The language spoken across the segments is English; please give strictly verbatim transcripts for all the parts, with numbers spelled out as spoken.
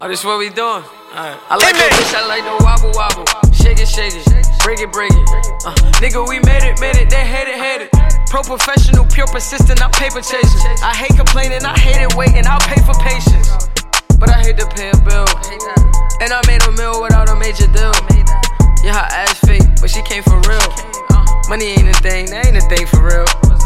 Oh, this what we doing? Right. I like the bitch, I like the wobble wobble. Shake it, shake it, break it, break it. Uh, nigga, we made it, made it, they hate it, hate it. Pro professional, pure persistent, I'm paper chasing. I hate complaining, I hate it waiting, I'll pay for patience. But I hate to pay a bill. And I made a meal without a major deal. Yeah, her ass fake, but she came for real. Money ain't a thing, that ain't a thing for real.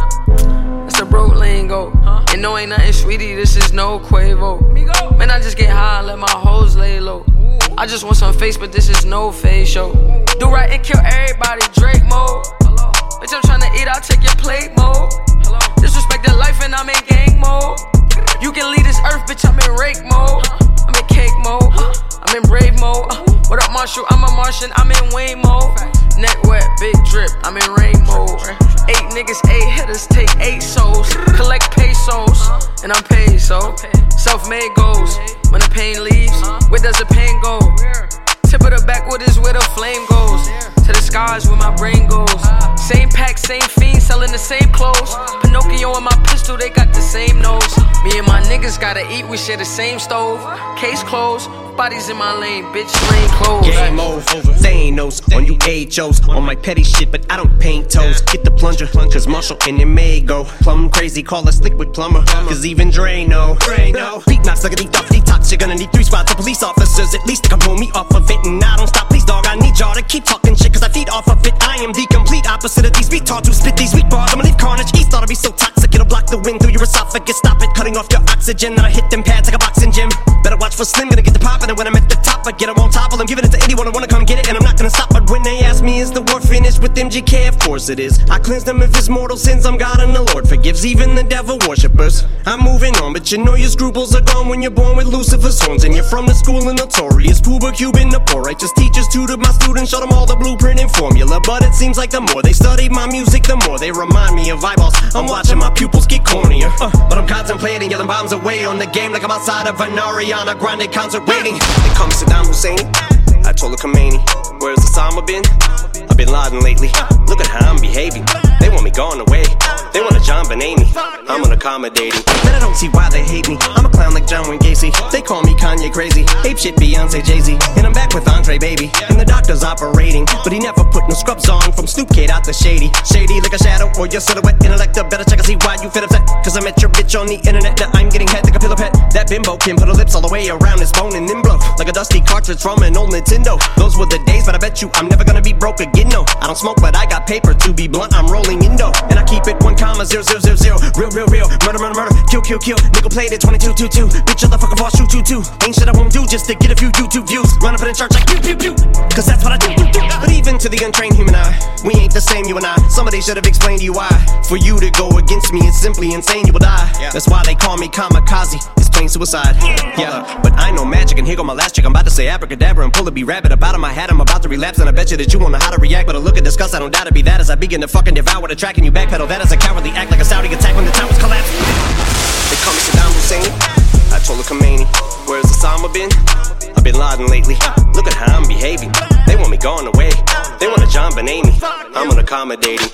That's a broke lingo. And no, ain't nothing sweetie, this is no Quavo. Man, I just get high and let my hoes lay low. I just want some face, but this is no face show. Do right and kill everybody, Drake mode. Bitch, I'm tryna eat, I'll take your plate mode. Disrespect the life and I'm in gang mode. You can leave this earth, bitch, I'm in rake mode. I'm in cake mode, I'm in brave mode. What up, Marshall? I'm a Martian, I'm in Wayne mode. Neck wet, big drip, I'm in rain mode. Eight niggas, eight hitters, take eight souls. Collect pesos, and I'm paid, so self-made goals. When the pain leaves, where does the pain go? Tip of the backwood is where the flame goes. To the skies where my brain goes. Same pack, same fiend, selling the same clothes. Pinocchio and my pistol, they got the same nose. Me and my niggas gotta eat, we share the same stove. Case closed, bodies in my lane, bitch, lane closed. Game over, Thanos on you H Os. On my petty shit, but I don't paint toes. Get the plunger, cause Marshall and it may go plum crazy, call us liquid plumber. Cause even Dre know. Beat knocks like a deep off detox. You're gonna need three squads of police officers. At least they can pull me off of it. And I don't stop, please dog, I need y'all to keep talking shit, cause I feed off of it. I am the complete opposite of these retards who spit these weak bars. I'ma leave carnage east, thought I'd be so toxic. It'll block the wind through your esophagus. Stop it, cutting off your oxygen. Then I hit them pads like a boxing gym. Better watch for Slim, gonna get the poppin'. And when I'm at the top, I get them on top of them. Giving it to anyone who wanna come get it, and I'm not gonna stop. But when they ask me, is the war finished with M G K? Of course it is. I cleanse them of his mortal sins. I'm God and the Lord forgives even the devil worshippers. I'm moving on, but you know your scruples are gone when you're born with Lucifer's horns. And you're from the school of notorious Puba Cuban, the poor righteous teachers tutored my students, showed them all the blueprint and formula. But it seems like the more they study my music, the more they remind me of eyeballs. I'm watching my pupils get cornier, uh, but I'm contemplating, yelling bombs away on the game like I'm outside of an Ariana Grande concert waiting. It comes Saddam Hussein, Ayatollah Khomeini. Where's Osama bin? I've been Laden lately. Look at how I'm behaving. They want me gone away. They want a John Benet. I'm unaccommodating. Man, I don't see why they hate me. I'm a clown like John Wayne Gacy. They call me Kanye crazy. Ape shit Beyonce Jay-Z. And I'm back with Andre Baby. And the doctor's operating, but he never put no scrubs on. From Snoop Kid out the shady. Shady like a shadow or your silhouette. Intellect, better check and see why you feel upset. Cause I met your bitch on the internet. Now I'm getting head like a pillow pet. That bimbo can put her lips all the way around his bone and then blow like a dusty cartridge from an old Nintendo. Those were the days, but I bet you I'm never gonna be broke again, no. I don't smoke, but I got paper. To be blunt, I'm rolling Indo. And I keep it one comma zero zero zero zero. Real, real, real. Murder, murder, murder. Kill, kill, kill. Nickel plated twenty-two two two. Bitch, shut the fuck up, I'll shoot, shoot, shoot. Ain't shit I won't do just to get a few YouTube views. Run up in the church like pew, pew, pew. Cause that's what I do, do, do. But even to the untrained human eye, we ain't the same, you and I. Somebody should have explained to you why. For you to go against me, it's simply insane, you will die. Yeah. That's why they call me kamikaze. It's plain suicide. Yeah, but I know magic, and here go my last trick. I'm about to say abracadabra and pull a B-rabbit up out of my hat. I'm about to relapse, and I bet you that you won't know how to react. But a look at disgust, I don't doubt it be that as I begin to fucking devour the track and you backpedal. That is a cowardly act like a Saudi attack when the towers collapse. They call me Saddam Hussein, Ayatollah Khomeini. Where's Osama bin? I've been Laden lately. Look at how I'm behaving. They want me gone away. They want a John Benet. I'm unaccommodating.